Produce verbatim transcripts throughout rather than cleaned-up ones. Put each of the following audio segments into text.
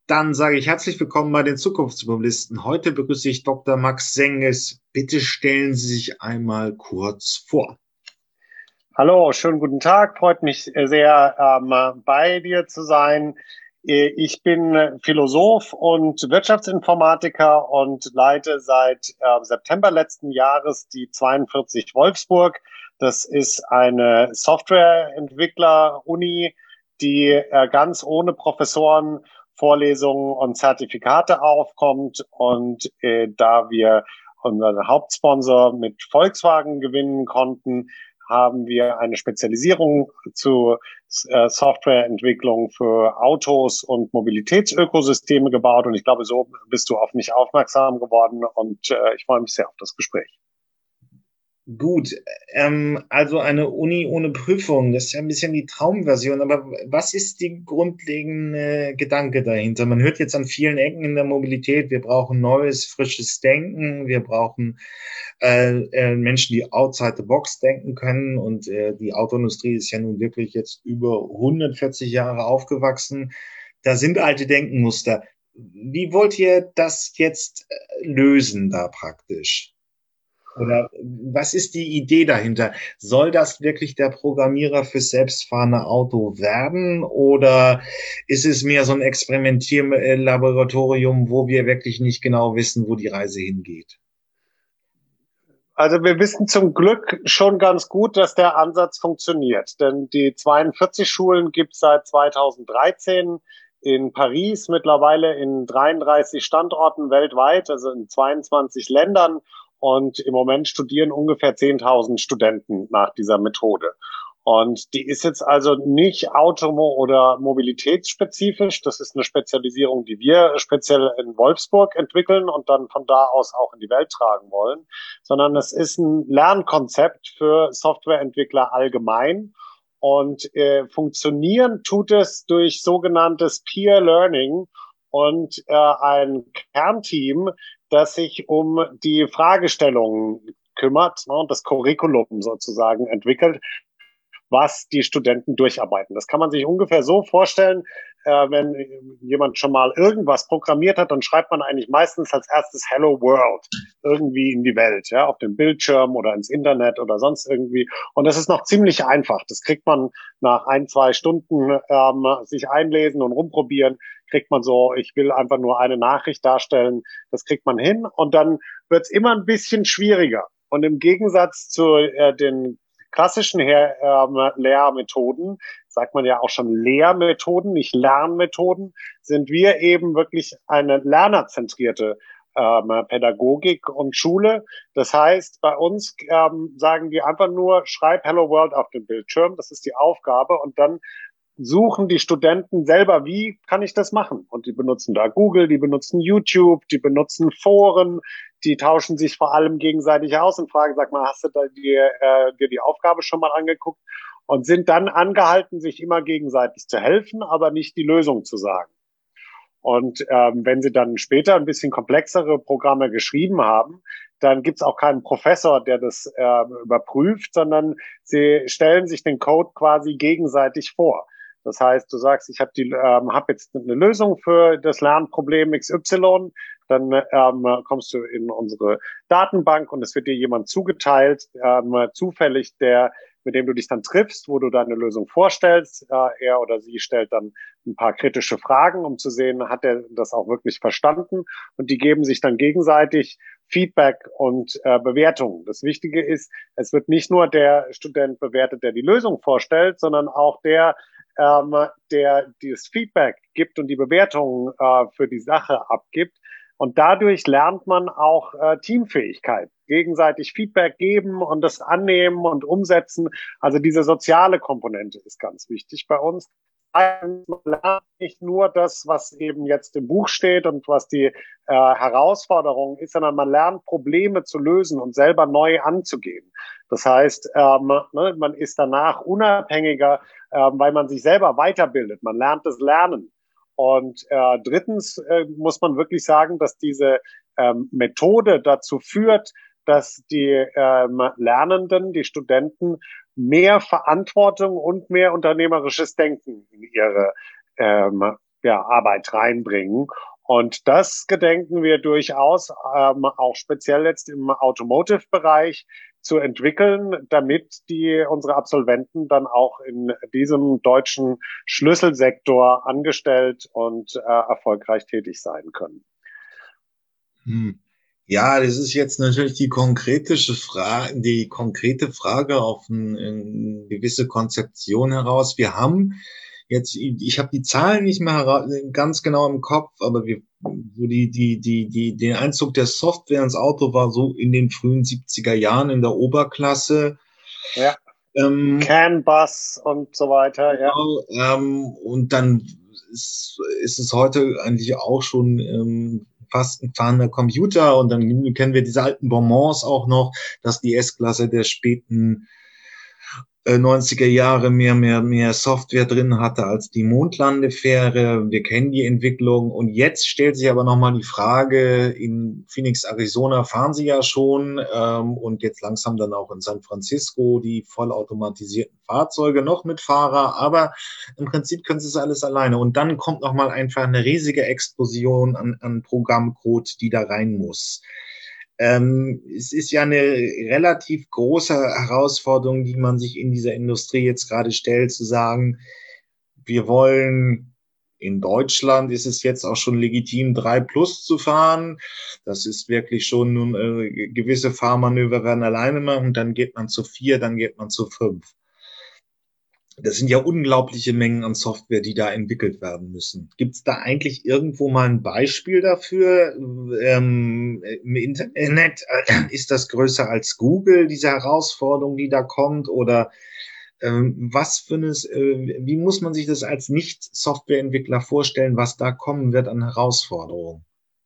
Dann sage ich herzlich willkommen bei den Zukunftsmobilisten. Heute begrüße ich Doktor Max Senges. Bitte stellen Sie sich einmal kurz vor. Hallo, schönen guten Tag. Freut mich sehr, ähm, bei dir zu sein. Ich bin Philosoph und Wirtschaftsinformatiker und leite seit äh, September letzten Jahres die zweiundvierzig Wolfsburg. Das ist eine Softwareentwickler-Uni, die äh, ganz ohne Professoren, Vorlesungen und Zertifikate aufkommt. Und äh, da wir unseren Hauptsponsor mit Volkswagen gewinnen konnten, haben wir eine Spezialisierung zu äh, Softwareentwicklung für Autos und Mobilitätsökosysteme gebaut. Und ich glaube, so bist du auf mich aufmerksam geworden. Und äh, ich freue mich sehr auf das Gespräch. Gut, ähm, also eine Uni ohne Prüfung, das ist ja ein bisschen die Traumversion, aber was ist die grundlegende Gedanke dahinter? Man hört jetzt an vielen Ecken in der Mobilität, wir brauchen neues, frisches Denken, wir brauchen äh, äh, Menschen, die outside the box denken können und äh, die Autoindustrie ist ja nun wirklich jetzt über hundertvierzig Jahre aufgewachsen. Da sind alte Denkmuster. Wie wollt ihr das jetzt äh, lösen da praktisch? Oder was ist die Idee dahinter? Soll das wirklich der Programmierer fürs selbstfahrende Auto werden? Oder ist es mehr so ein Experimentierlaboratorium, wo wir wirklich nicht genau wissen, wo die Reise hingeht? Also wir wissen zum Glück schon ganz gut, dass der Ansatz funktioniert. Denn die zweiundvierzig Schulen gibt es seit zweitausenddreizehn in Paris, mittlerweile in dreiunddreißig Standorten weltweit, also in zweiundzwanzig Ländern. Und im Moment studieren ungefähr zehntausend Studenten nach dieser Methode. Und die ist jetzt also nicht automo- oder mobilitätsspezifisch. Das ist eine Spezialisierung, die wir speziell in Wolfsburg entwickeln und dann von da aus auch in die Welt tragen wollen, sondern es ist ein Lernkonzept für Softwareentwickler allgemein. Und äh, funktionieren tut es durch sogenanntes Peer Learning und äh, ein Kernteam, das sich um die Fragestellungen kümmert, ne, und das Curriculum sozusagen entwickelt, was die Studenten durcharbeiten. Das kann man sich ungefähr so vorstellen, äh, wenn jemand schon mal irgendwas programmiert hat, dann schreibt man eigentlich meistens als erstes Hello World irgendwie in die Welt, ja, auf dem Bildschirm oder ins Internet oder sonst irgendwie. Und das ist noch ziemlich einfach. Das kriegt man nach ein, zwei Stunden ähm, sich einlesen und rumprobieren, kriegt man so, ich will einfach nur eine Nachricht darstellen, das kriegt man hin. Und dann wird es immer ein bisschen schwieriger. Und im Gegensatz zu äh, den klassischen Her ähm, Lehrmethoden, sagt man ja auch schon Lehrmethoden, nicht Lernmethoden, sind wir eben wirklich eine lernerzentrierte ähm, Pädagogik und Schule. Das heißt, bei uns ähm, sagen die einfach nur, schreib Hello World auf dem Bildschirm, das ist die Aufgabe, und dann suchen die Studenten selber, wie kann ich das machen? Und die benutzen da Google, die benutzen YouTube, die benutzen Foren, die tauschen sich vor allem gegenseitig aus und fragen, sag mal, hast du da dir, äh, dir die Aufgabe schon mal angeguckt? Und sind dann angehalten, sich immer gegenseitig zu helfen, aber nicht die Lösung zu sagen. Und ähm, wenn sie dann später ein bisschen komplexere Programme geschrieben haben, dann gibt's auch keinen Professor, der das äh, überprüft, sondern sie stellen sich den Code quasi gegenseitig vor. Das heißt, du sagst, ich habe ähm, hab jetzt eine Lösung für das Lernproblem X Y, dann ähm, kommst du in unsere Datenbank und es wird dir jemand zugeteilt, ähm, zufällig, der mit dem du dich dann triffst, wo du deine Lösung vorstellst. Äh, er oder sie stellt dann ein paar kritische Fragen, um zu sehen, hat er das auch wirklich verstanden? Und die geben sich dann gegenseitig Feedback und äh, Bewertungen. Das Wichtige ist, es wird nicht nur der Student bewertet, der die Lösung vorstellt, sondern auch der, ähm, der dieses Feedback gibt und die Bewertungen äh, für die Sache abgibt. Und dadurch lernt man auch äh, Teamfähigkeit, gegenseitig Feedback geben und das annehmen und umsetzen. Also diese soziale Komponente ist ganz wichtig bei uns. Man lernt nicht nur das, was eben jetzt im Buch steht und was die äh, Herausforderung ist, sondern man lernt Probleme zu lösen und selber neu anzugehen. Das heißt, ähm, ne, man ist danach unabhängiger, ähm, weil man sich selber weiterbildet. Man lernt das Lernen. Und äh, drittens äh, muss man wirklich sagen, dass diese ähm, Methode dazu führt, dass die ähm, Lernenden, die Studenten mehr Verantwortung und mehr unternehmerisches Denken in ihre ähm, ja, Arbeit reinbringen. Und das gedenken wir durchaus ähm, auch speziell jetzt im Automotive-Bereich zu entwickeln, damit die unsere Absolventen dann auch in diesem deutschen Schlüsselsektor angestellt und äh, erfolgreich tätig sein können. Hm. Ja, das ist jetzt natürlich die konkretische Frage, die konkrete Frage auf ein, eine gewisse Konzeption heraus. Wir haben jetzt, ich habe die Zahlen nicht mehr hera- ganz genau im Kopf, aber wir, so die, die, die, die, den Einzug der Software ins Auto war so in den frühen siebziger Jahren in der Oberklasse. Ja, Ähm, CAN-Bus und so weiter, ja. genau, ähm, und dann ist, ist es heute eigentlich auch schon ähm, fast ein fahrender Computer und dann kennen wir diese alten Bonbons auch noch, dass die S-Klasse der späten äh, neunziger Jahre mehr, mehr, mehr Software drin hatte als die Mondlandefähre. Wir kennen die Entwicklung. Und jetzt stellt sich aber nochmal die Frage, in Phoenix, Arizona fahren sie ja schon ähm, und jetzt langsam dann auch in San Francisco die vollautomatisierten Fahrzeuge noch mit Fahrer. Aber im Prinzip können sie es alles alleine. Und dann kommt nochmal einfach eine riesige Explosion an, an Programmcode, die da rein muss. Ähm, es ist ja eine relativ große Herausforderung, die man sich in dieser Industrie jetzt gerade stellt, zu sagen, wir wollen in Deutschland ist es jetzt auch schon legitim, drei plus zu fahren. Das ist wirklich schon nun, äh, gewisse Fahrmanöver werden alleine machen, dann geht man zu vier, dann geht man zu fünf. Das sind ja unglaubliche Mengen an Software, die da entwickelt werden müssen. Gibt es da eigentlich irgendwo mal ein Beispiel dafür? Ähm, im Internet äh, ist das größer als Google, diese Herausforderung, die da kommt? Oder ähm, was für eine, äh, wie muss man sich das als Nicht-Softwareentwickler vorstellen, was da kommen wird an Herausforderungen?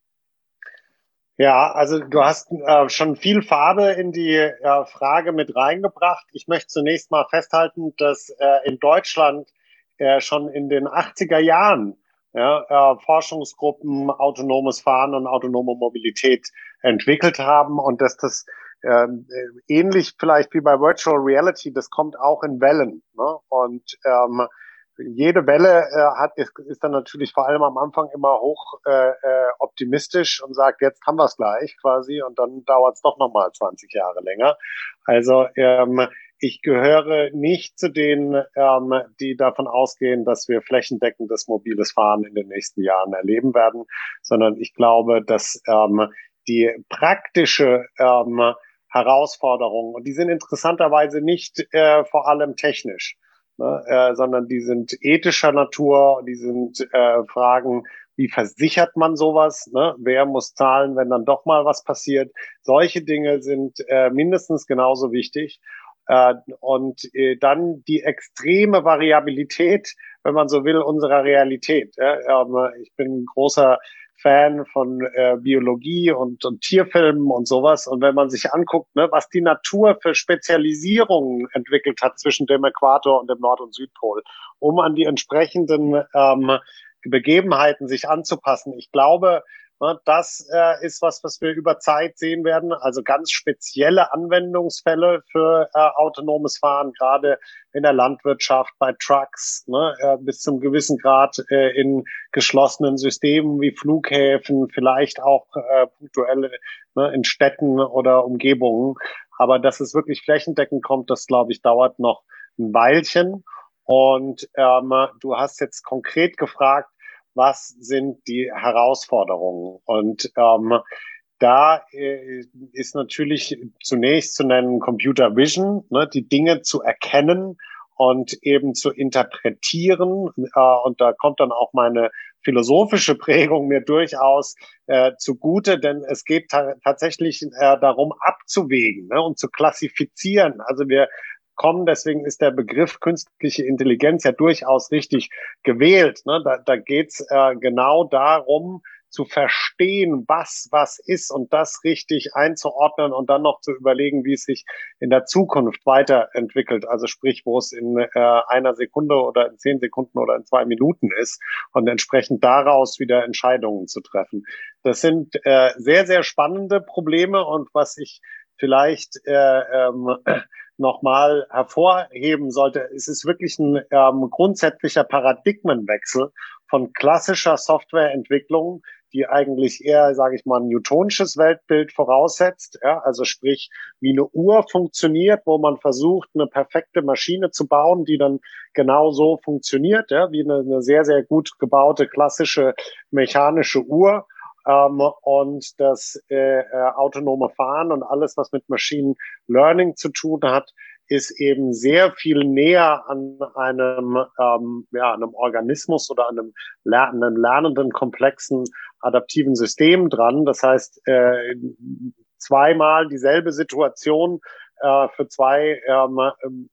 Ja, also du hast äh, schon viel Farbe in die äh, Frage mit reingebracht. Ich möchte zunächst mal festhalten, dass äh, in Deutschland äh, schon in den achtziger Jahren ja, äh, Forschungsgruppen autonomes Fahren und autonome Mobilität entwickelt haben und dass das ähm, äh, ähnlich vielleicht wie bei Virtual Reality, das kommt auch in Wellen. Ne? Und ähm, jede Welle äh, hat, ist, ist dann natürlich vor allem am Anfang immer hoch äh, äh, optimistisch und sagt, jetzt haben wir es gleich quasi und dann dauert es doch nochmal zwanzig Jahre länger. Also ähm, ich gehöre nicht zu denen, ähm, die davon ausgehen, dass wir flächendeckendes mobiles Fahren in den nächsten Jahren erleben werden, sondern ich glaube, dass ähm, die praktische ähm, Herausforderung, und die sind interessanterweise nicht äh, vor allem technisch, ne, äh, sondern die sind ethischer Natur, die sind äh, Fragen, wie versichert man sowas, ne? Wer muss zahlen, wenn dann doch mal was passiert? Solche Dinge sind äh, mindestens genauso wichtig. Äh, und äh, dann die extreme Variabilität, wenn man so will, unserer Realität. Ja? Ähm, ich bin ein großer Fan von äh, Biologie und, und Tierfilmen und sowas. Und wenn man sich anguckt, ne, was die Natur für Spezialisierungen entwickelt hat zwischen dem Äquator und dem Nord- und Südpol, um an die entsprechenden ähm, Begebenheiten sich anzupassen. Ich glaube, ne, das äh, ist was, was wir über Zeit sehen werden. Also ganz spezielle Anwendungsfälle für äh, autonomes Fahren, gerade in der Landwirtschaft, bei Trucks, ne, äh, bis zum gewissen Grad äh, in geschlossenen Systemen wie Flughäfen, vielleicht auch äh, punktuell ne, in Städten oder Umgebungen. Aber dass es wirklich flächendeckend kommt, das glaube ich, dauert noch ein Weilchen. Und ähm, du hast jetzt konkret gefragt, was sind die Herausforderungen? Und ähm, da äh, ist natürlich zunächst zu nennen Computer Vision, ne, die Dinge zu erkennen und eben zu interpretieren. Äh, und da kommt dann auch meine philosophische Prägung mir durchaus äh, zugute, denn es geht ta tatsächlich äh, darum abzuwägen, ne, und zu klassifizieren. Also wir kommen, deswegen ist der Begriff künstliche Intelligenz ja durchaus richtig gewählt. Ne? Da, da geht es äh, genau darum, zu verstehen, was was ist und das richtig einzuordnen und dann noch zu überlegen, wie es sich in der Zukunft weiterentwickelt. Also sprich, wo es in äh, einer Sekunde oder in zehn Sekunden oder in zwei Minuten ist und entsprechend daraus wieder Entscheidungen zu treffen. Das sind äh, sehr, sehr spannende Probleme und was ich vielleicht äh, ähm, nochmal hervorheben sollte, es ist wirklich ein ähm, grundsätzlicher Paradigmenwechsel von klassischer Softwareentwicklung, die eigentlich eher, sage ich mal, ein newtonisches Weltbild voraussetzt. Ja, also sprich, wie eine Uhr funktioniert, wo man versucht, eine perfekte Maschine zu bauen, die dann genau so funktioniert, ja, wie eine, eine sehr, sehr gut gebaute klassische mechanische Uhr. Ähm, und das äh, äh, autonome Fahren und alles, was mit Machine Learning zu tun hat, ist eben sehr viel näher an einem, ähm, ja, einem Organismus oder einem, einem lernenden, komplexen, adaptiven System dran. Das heißt, äh, zweimal dieselbe Situation äh, für zwei ähm,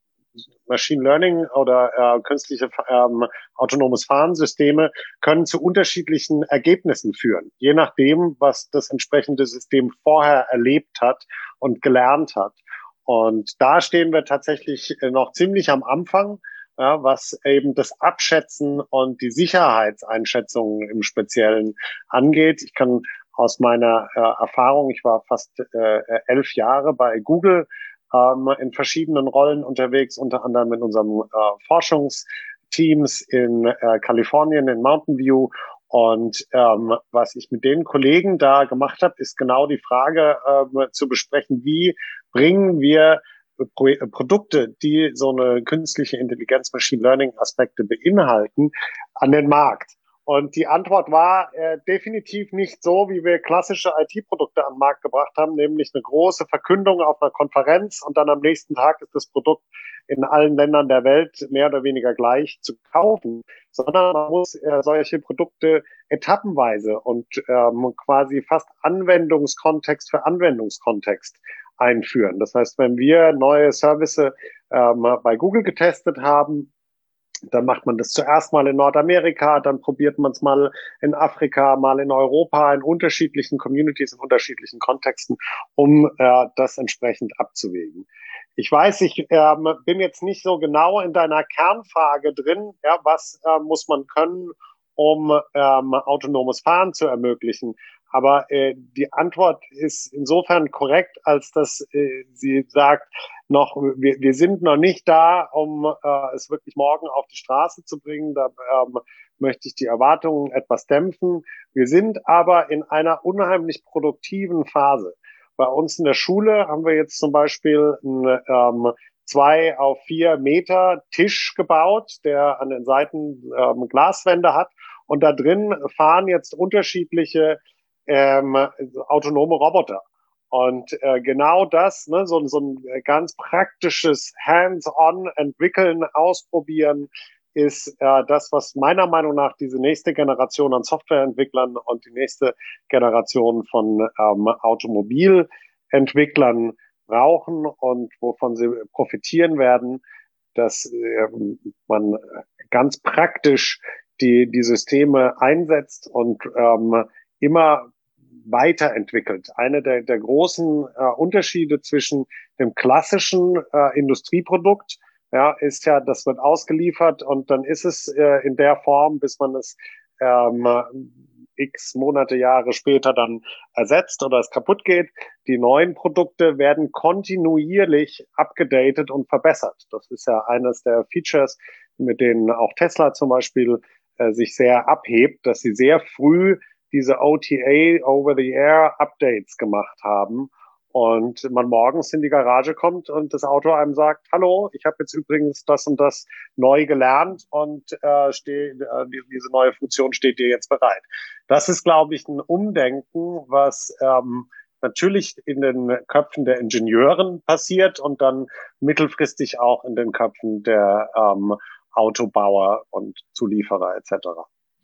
Machine Learning oder äh, künstliche ähm, autonomes Fahrensysteme können zu unterschiedlichen Ergebnissen führen, je nachdem, was das entsprechende System vorher erlebt hat und gelernt hat. Und da stehen wir tatsächlich noch ziemlich am Anfang, ja, was eben das Abschätzen und die Sicherheitseinschätzungen im Speziellen angeht. Ich kann aus meiner äh, Erfahrung, ich war fast äh, elf Jahre bei Google, ähm, in verschiedenen Rollen unterwegs, unter anderem in unserem äh, Forschungsteams in äh, Kalifornien, in Mountain View. Und ähm, was ich mit den Kollegen da gemacht habe, ist genau die Frage äh, zu besprechen, wie bringen wir Pro Produkte, die so eine künstliche Intelligenz, Machine Learning Aspekte beinhalten, an den Markt. Und die Antwort war äh, definitiv nicht so, wie wir klassische I T-Produkte an den Markt gebracht haben, nämlich eine große Verkündung auf einer Konferenz und dann am nächsten Tag ist das Produkt in allen Ländern der Welt mehr oder weniger gleich zu kaufen, sondern man muss äh, solche Produkte etappenweise und ähm, quasi fast Anwendungskontext für Anwendungskontext einführen. Das heißt, wenn wir neue Services ähm, bei Google getestet haben, dann macht man das zuerst mal in Nordamerika, dann probiert man es mal in Afrika, mal in Europa, in unterschiedlichen Communities, in unterschiedlichen Kontexten, um äh, das entsprechend abzuwägen. Ich weiß, ich äh, bin jetzt nicht so genau in deiner Kernfrage drin, ja, was äh, muss man können, um ähm, autonomes Fahren zu ermöglichen. Aber äh, die Antwort ist insofern korrekt, als dass äh, sie sagt, noch, wir, wir sind noch nicht da, um äh, es wirklich morgen auf die Straße zu bringen. Da ähm, möchte ich die Erwartungen etwas dämpfen. Wir sind aber in einer unheimlich produktiven Phase. Bei uns in der Schule haben wir jetzt zum Beispiel ein ähm, zwei auf vier Meter Tisch gebaut, der an den Seiten ähm, Glaswände hat. Und da drin fahren jetzt unterschiedliche ähm, autonome Roboter. Und äh, genau das, ne, so, so ein ganz praktisches Hands-on entwickeln, ausprobieren, ist äh, das, was meiner Meinung nach diese nächste Generation an Softwareentwicklern und die nächste Generation von ähm, Automobilentwicklern brauchen und wovon sie profitieren werden, dass äh, man ganz praktisch die, die Systeme einsetzt und ähm, immer weiterentwickelt. Eine der, der großen äh, Unterschiede zwischen dem klassischen äh, Industrieprodukt, ja, ist ja, das wird ausgeliefert und dann ist es äh, in der Form, bis man es ähm, x Monate, Jahre später dann ersetzt oder es kaputt geht. Die neuen Produkte werden kontinuierlich abgedatet und verbessert. Das ist ja eines der Features, mit denen auch Tesla zum Beispiel äh, sich sehr abhebt, dass sie sehr früh diese O T A, Over-the-Air-Updates gemacht haben und man morgens in die Garage kommt und das Auto einem sagt, hallo, ich habe jetzt übrigens das und das neu gelernt und äh, steh, äh, diese neue Funktion steht dir jetzt bereit. Das ist, glaube ich, ein Umdenken, was ähm, natürlich in den Köpfen der Ingenieuren passiert und dann mittelfristig auch in den Köpfen der ähm, Autobauer und Zulieferer et cetera.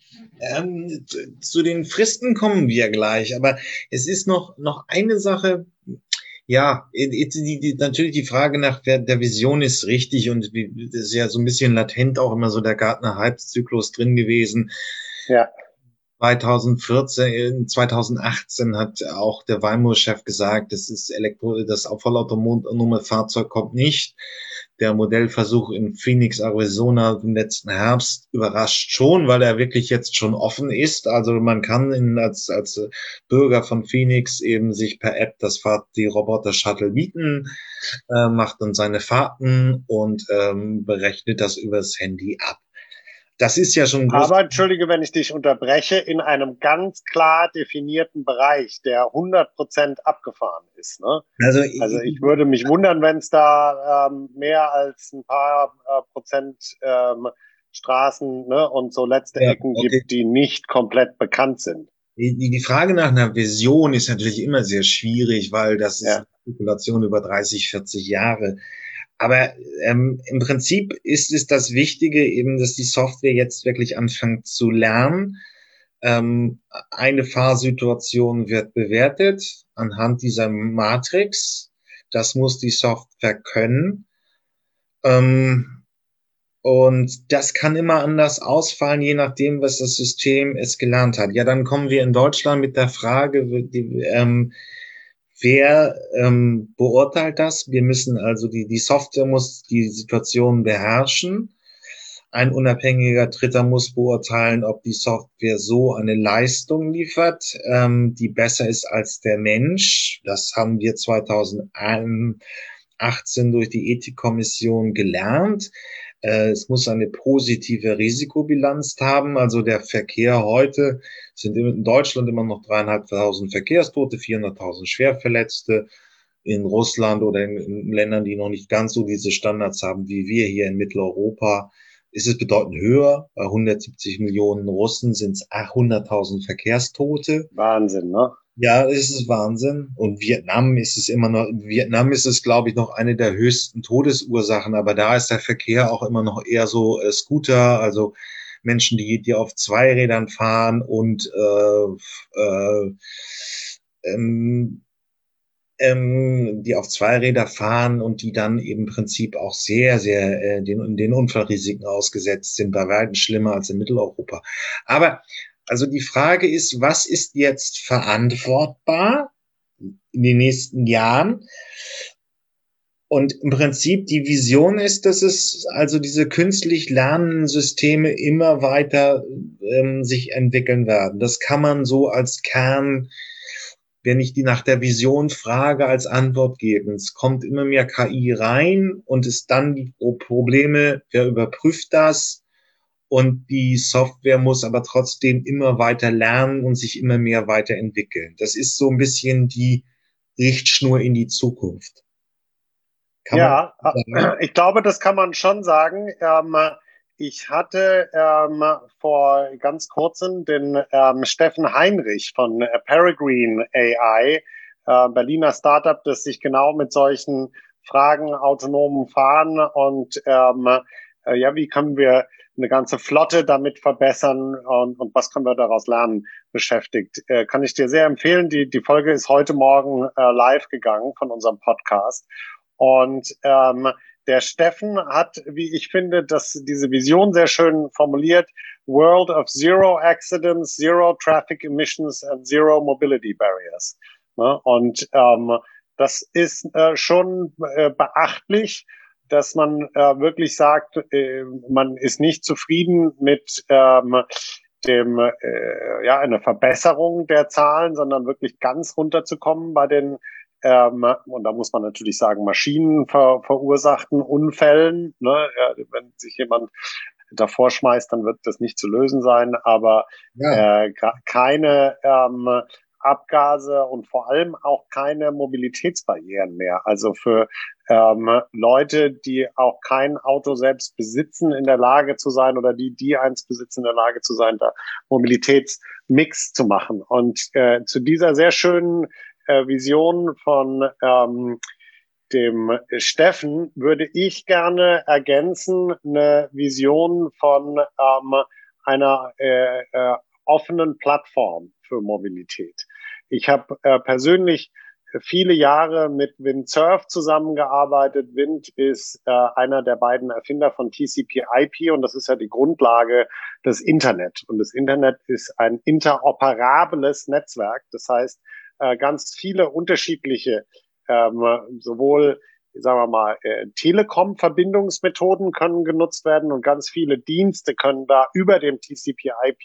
Ähm, zu, zu den Fristen kommen wir gleich, aber es ist noch, noch eine Sache. Ja, die, die, die, natürlich die Frage nach der, der Vision ist richtig und das ist ja so ein bisschen latent auch immer so der Gartner-Hype-Zyklus drin gewesen. Ja. zweitausendvierzehn, zweitausendachtzehn hat auch der Waymo-Chef gesagt, das ist Elektro, das vollautonome Fahrzeug kommt nicht. Der Modellversuch in Phoenix, Arizona im letzten Herbst überrascht schon, weil er wirklich jetzt schon offen ist. Also man kann in, als, als Bürger von Phoenix eben sich per App das Fahrt, die Roboter-Shuttle mieten, äh, macht dann seine Fahrten und ähm, berechnet das übers Handy ab. Das ist ja schon ein großes. Aber entschuldige, wenn ich dich unterbreche, in einem ganz klar definierten Bereich, der hundert Prozent abgefahren ist. Ne? Also, Also ich würde mich wundern, wenn es da ähm, mehr als ein paar äh, Prozent ähm, Straßen, ne, und so letzte ja, Ecken okay. gibt, die nicht komplett bekannt sind. Die, die Frage nach einer Vision ist natürlich immer sehr schwierig, weil das ist eine Ja, Spekulation über dreißig, vierzig Jahre. Aber ähm, im Prinzip ist es das Wichtige eben, dass die Software jetzt wirklich anfängt zu lernen. Ähm, eine Fahrsituation wird bewertet anhand dieser Matrix. Das muss die Software können. Ähm, und das kann immer anders ausfallen, je nachdem, was das System es gelernt hat. Ja, dann kommen wir in Deutschland mit der Frage, die, ähm, wer ähm, beurteilt das? Wir müssen also die, die Software muss die Situation beherrschen. Ein unabhängiger Dritter muss beurteilen, ob die Software so eine Leistung liefert, ähm, die besser ist als der Mensch. Das haben wir zweitausendachtzehn durch die Ethikkommission gelernt. Äh, es muss eine positive Risikobilanz haben. Also der Verkehr heute sind in Deutschland immer noch dreieinhalbtausend Verkehrstote, vierhunderttausend Schwerverletzte. In Russland oder in, in Ländern, die noch nicht ganz so diese Standards haben wie wir hier in Mitteleuropa, ist es bedeutend höher. Bei hundertsiebzig Millionen Russen sind es hunderttausend Verkehrstote. Wahnsinn, ne? Ja, es ist Wahnsinn. Und Vietnam ist es immer noch, Vietnam ist es, glaube ich, noch eine der höchsten Todesursachen, aber da ist der Verkehr auch immer noch eher so äh, Scooter, also Menschen, die, die auf Zweirädern fahren und äh, äh, ähm, ähm, die auf Zweiräder fahren und die dann eben im Prinzip auch sehr, sehr äh, den, den Unfallrisiken ausgesetzt sind, bei weitem schlimmer als in Mitteleuropa. Aber also die Frage ist, was ist jetzt verantwortbar in den nächsten Jahren? Und im Prinzip die Vision ist, dass es also diese künstlich lernenden Systeme immer weiter ähm, sich entwickeln werden. Das kann man so als Kern, wenn ich die nach der Vision frage, als Antwort geben. Es kommt immer mehr K I rein und ist dann die Probleme, wer überprüft das? Und die Software muss aber trotzdem immer weiter lernen und sich immer mehr weiterentwickeln. Das ist so ein bisschen die Richtschnur in die Zukunft. Kann man Ja, sagen? ich glaube, das kann man schon sagen. Ähm, ich hatte ähm, vor ganz kurzem den ähm, Steffen Heinrich von äh, Peregrine A I, äh, Berliner Startup, das sich genau mit solchen Fragen autonomen Fahren und ähm, äh, ja, wie können wir eine ganze Flotte damit verbessern und, und was können wir daraus lernen, beschäftigt. Äh, kann ich dir sehr empfehlen. Die, die Folge ist heute Morgen äh, live gegangen von unserem Podcast. Und ähm, der Steffen hat, wie ich finde, das, diese Vision sehr schön formuliert: World of Zero Accidents, Zero Traffic Emissions and Zero Mobility Barriers. Ne? Und ähm, das ist äh, schon äh, beachtlich, dass man äh, wirklich sagt, äh, man ist nicht zufrieden mit ähm, dem, äh, ja, eine Verbesserung der Zahlen, sondern wirklich ganz runterzukommen bei den, ähm, und da muss man natürlich sagen, Maschinen ver verursachten Unfällen. Ne? Ja, wenn sich jemand davor schmeißt, dann wird das nicht zu lösen sein, aber Ja, äh, keine ähm, Abgase und vor allem auch keine Mobilitätsbarrieren mehr. Also für ähm, Leute, die auch kein Auto selbst besitzen, in der Lage zu sein, oder die, die eins besitzen, in der Lage zu sein, da Mobilitätsmix zu machen. Und äh, zu dieser sehr schönen äh, Vision von ähm, dem Steffen würde ich gerne ergänzen, eine Vision von ähm, einer äh, äh, offenen Plattform für Mobilität. Ich habe äh, persönlich viele Jahre mit Windsurf zusammengearbeitet. Wind ist äh, einer der beiden Erfinder von T C P I P und das ist ja die Grundlage des Internet. Und das Internet ist ein interoperables Netzwerk. Das heißt, äh, ganz viele unterschiedliche, ähm, sowohl, sagen wir mal, äh, Telekom-Verbindungsmethoden können genutzt werden und ganz viele Dienste können da über dem T C P I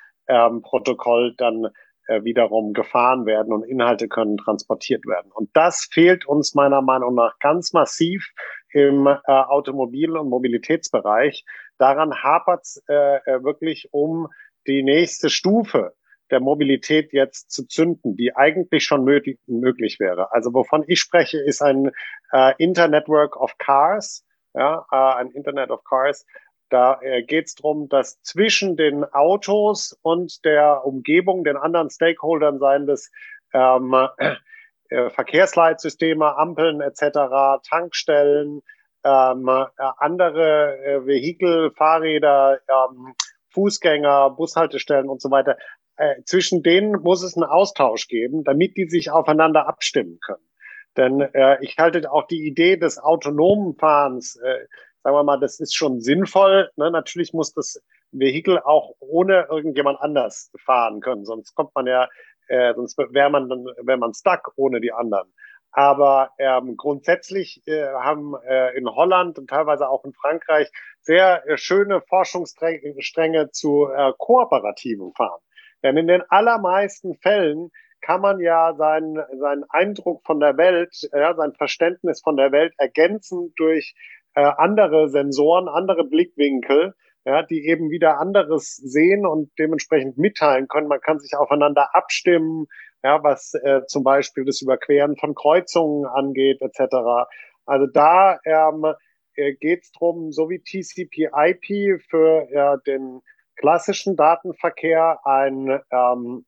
P-Protokoll ähm, dann äh, wiederum gefahren werden und Inhalte können transportiert werden. Und das fehlt uns meiner Meinung nach ganz massiv im äh, Automobil- und Mobilitätsbereich. daran hapert es äh, wirklich, um die nächste Stufe der Mobilität jetzt zu zünden, die eigentlich schon möglich, möglich wäre. Also wovon ich spreche, ist ein äh, Internetwork of Cars, ja, äh, ein Internet of Cars. Da äh, geht es darum, dass zwischen den Autos und der Umgebung, den anderen Stakeholdern, seien das ähm, äh, Verkehrsleitsysteme, Ampeln et cetera, Tankstellen, ähm, äh, andere äh, Vehikel, Fahrräder, ähm, Fußgänger, Bushaltestellen und so weiter. Äh, zwischen denen muss es einen Austausch geben, damit die sich aufeinander abstimmen können. Denn äh, ich halte auch die Idee des autonomen Fahrens, äh, sagen wir mal, das ist schon sinnvoll. Ne? Natürlich muss das Vehikel auch ohne irgendjemand anders fahren können, sonst kommt man ja, äh, sonst wäre man dann, wäre man stuck ohne die anderen. Aber ähm, grundsätzlich äh, haben äh, in Holland und teilweise auch in Frankreich sehr äh, schöne Forschungsstränge zu äh, kooperativen Fahren. Denn in den allermeisten Fällen kann man ja seinen, seinen Eindruck von der Welt, ja, sein Verständnis von der Welt ergänzen durch äh, andere Sensoren, andere Blickwinkel, ja, die eben wieder anderes sehen und dementsprechend mitteilen können. Man kann sich aufeinander abstimmen, ja, was äh, zum Beispiel das Überqueren von Kreuzungen angeht, et cetera. Also da ähm, äh, geht es darum, so wie T C P I P für ja, den klassischen Datenverkehr ein ähm,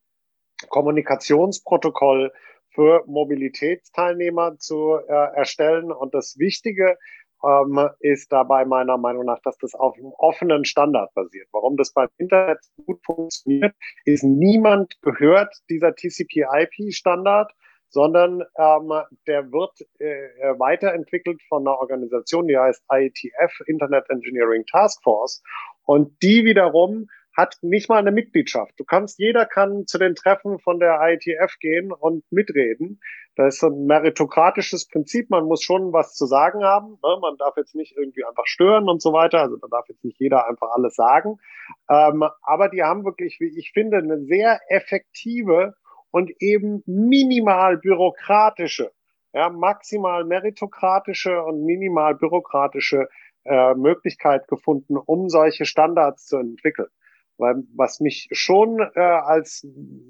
Kommunikationsprotokoll für Mobilitätsteilnehmer zu äh, erstellen. Und das Wichtige ähm, ist dabei meiner Meinung nach, dass das auf einem offenen Standard basiert. Warum das beim Internet gut funktioniert, ist, niemand gehört dieser T C P I P-Standard, sondern ähm, der wird äh, weiterentwickelt von einer Organisation, die heißt I E T F, Internet Engineering Task Force. Und die wiederum hat nicht mal eine Mitgliedschaft. Du kannst, jeder kann zu den Treffen von der I E T F gehen und mitreden. Das ist so ein meritokratisches Prinzip. Man muss schon was zu sagen haben. Ne? Man darf jetzt nicht irgendwie einfach stören und so weiter. Also da darf jetzt nicht jeder einfach alles sagen. Ähm, aber die haben wirklich, wie ich finde, eine sehr effektive und eben minimal bürokratische, ja, maximal meritokratische und minimal bürokratische äh, Möglichkeit gefunden, um solche Standards zu entwickeln. Weil was mich schon äh, als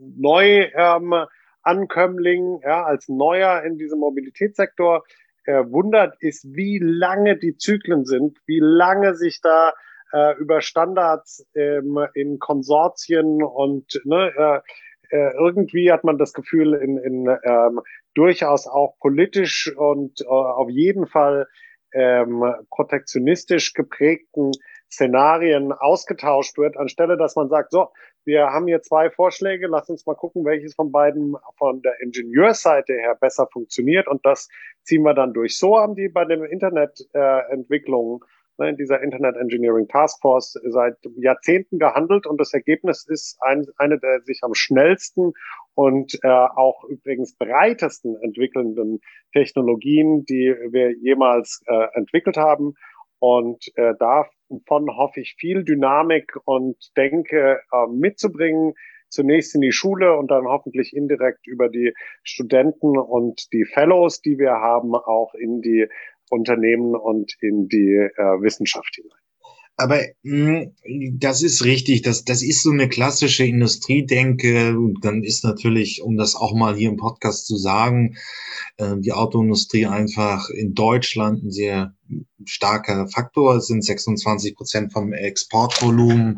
neu ähm, Ankömmling, ja, als Neuer in diesem Mobilitätssektor äh, wundert, ist, wie lange die Zyklen sind, wie lange sich da äh, über Standards ähm, in Konsortien und ne, äh, äh, irgendwie hat man das Gefühl, in, in ähm, durchaus auch politisch und äh, auf jeden Fall ähm, protektionistisch geprägten Szenarien ausgetauscht wird, anstelle dass man sagt, so, wir haben hier zwei Vorschläge, lass uns mal gucken, welches von beiden von der Ingenieursseite her besser funktioniert und das ziehen wir dann durch. So haben die bei den Internetentwicklungen äh, in dieser Internet Engineering Task Force seit Jahrzehnten gehandelt und das Ergebnis ist ein, eine der sich am schnellsten und äh, auch übrigens breitesten entwickelnden Technologien, die wir jemals äh, entwickelt haben. Und äh, davon hoffe ich viel Dynamik und Denke äh, mitzubringen, zunächst in die Schule und dann hoffentlich indirekt über die Studenten und die Fellows, die wir haben, auch in die Unternehmen und in die äh, Wissenschaft hinein. Aber mh, das ist richtig, das, das ist so eine klassische Industriedenke. Dann ist natürlich, um das auch mal hier im Podcast zu sagen, äh, die Autoindustrie einfach in Deutschland ein sehr starker Faktor. Es sind sechsundzwanzig Prozent vom Exportvolumen.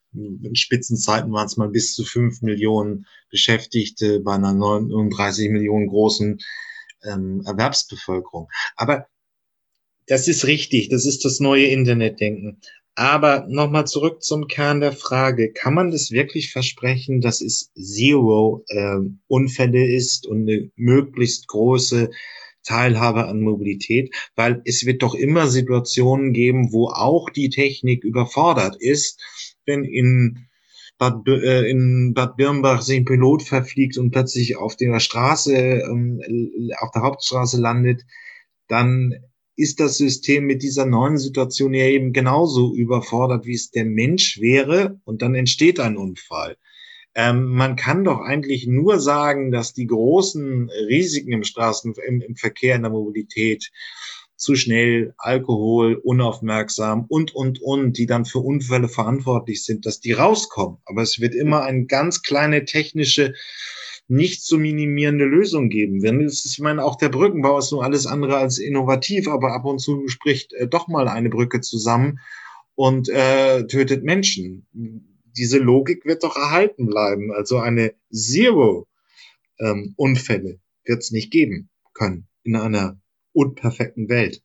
In Spitzenzeiten waren es mal bis zu fünf Millionen Beschäftigte bei einer neununddreißig Millionen großen ähm, Erwerbsbevölkerung. Aber das ist richtig, das ist das neue Internetdenken. Aber nochmal zurück zum Kern der Frage. Kann man das wirklich versprechen, dass es Zero äh, Unfälle ist und eine möglichst große Teilhabe an Mobilität? Weil es wird doch immer Situationen geben, wo auch die Technik überfordert ist, wenn in Bad, äh, in Bad Birnbach sich ein Pilot verfliegt und plötzlich auf der Straße, ähm, auf der Hauptstraße landet, dann ist das System mit dieser neuen Situation ja eben genauso überfordert, wie es der Mensch wäre, und dann entsteht ein Unfall. Ähm, man kann doch eigentlich nur sagen, dass die großen Risiken im Straßen, im, im Verkehr, in der Mobilität zu schnell, Alkohol, unaufmerksam und, und, und, die dann für Unfälle verantwortlich sind, dass die rauskommen. Aber es wird immer eine ganz kleine technische, nicht zu minimierende Lösung geben. Wenn es, ich meine, auch der Brückenbau ist so alles andere als innovativ, aber ab und zu spricht äh, doch mal eine Brücke zusammen und äh, tötet Menschen. Diese Logik wird doch erhalten bleiben. Also eine Zero ähm, Unfälle wird es nicht geben können in einer unperfekten Welt.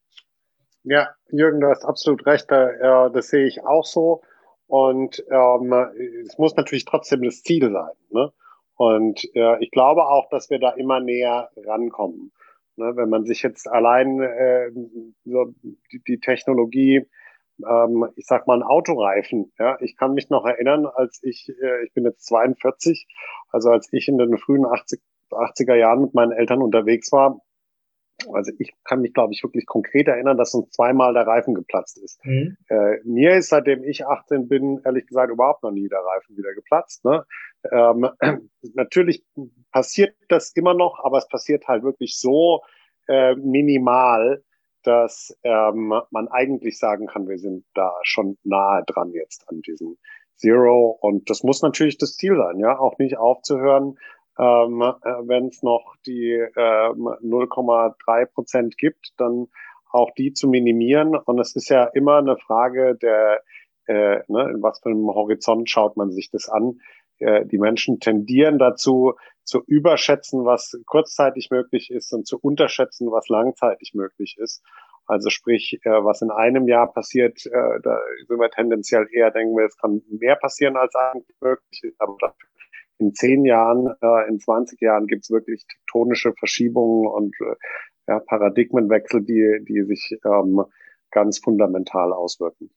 Ja, Jürgen, du hast absolut recht. Äh, das sehe ich auch so. Und ähm, es muss natürlich trotzdem das Ziel sein. Ne? Und äh, ich glaube auch, dass wir da immer näher rankommen. Ne? Wenn man sich jetzt allein äh, so die, die Technologie, ähm, ich sag mal, ein Autoreifen. Ja, ich kann mich noch erinnern, als ich, äh, ich bin jetzt zweiundvierzig, also als ich in den frühen achtzig, achtziger Jahren mit meinen Eltern unterwegs war. Also ich kann mich, glaube ich, wirklich konkret erinnern, dass uns zweimal der Reifen geplatzt ist. Mhm. Äh, mir ist, seitdem ich achtzehn bin, ehrlich gesagt überhaupt noch nie der Reifen wieder geplatzt. Ne? Ähm, natürlich passiert das immer noch, aber es passiert halt wirklich so äh, minimal, dass ähm, man eigentlich sagen kann, wir sind da schon nahe dran jetzt an diesem Zero. Und das muss natürlich das Ziel sein, ja, auch nicht aufzuhören, ähm, wenn es noch die ähm, null Komma drei Prozent gibt, dann auch die zu minimieren. Und es ist ja immer eine Frage der, äh, ne, in was für einem Horizont schaut man sich das an. Äh, die Menschen tendieren dazu, zu überschätzen, was kurzzeitig möglich ist und zu unterschätzen, was langzeitig möglich ist. Also sprich, äh, was in einem Jahr passiert, äh, da sind wir tendenziell eher, denken wir, es kann mehr passieren als eigentlich möglich ist, aber dafür in zehn Jahren, äh, in zwanzig Jahren gibt es wirklich tektonische Verschiebungen und äh, ja, Paradigmenwechsel, die, die sich ähm, ganz fundamental auswirken.